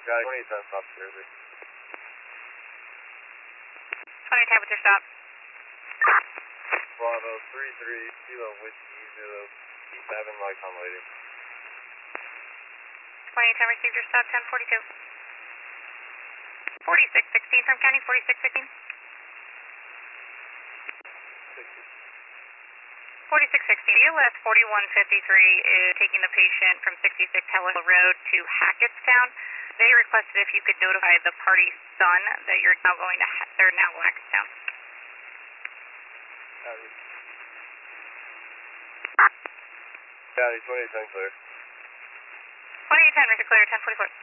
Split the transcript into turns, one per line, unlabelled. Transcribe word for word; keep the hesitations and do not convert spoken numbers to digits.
Got it, twenty ten, stop Jersey.
twenty ten with your stop.
Bravo, three three, Kilo Whiskey, zero, T seven, Lycon waiting.
twenty ten received your stop, ten forty-two. forty-six sixteen from County, forty-six sixteen. forty-six sixteen, U S forty-one fifty-three is taking the patient from sixty-six Helen Road to Hackettstown. They requested if you could notify the party's son that you're now going to, ha they're now Hackettstown.
County, twenty ten clear.
twenty ten, Mister Clear, ten forty-four.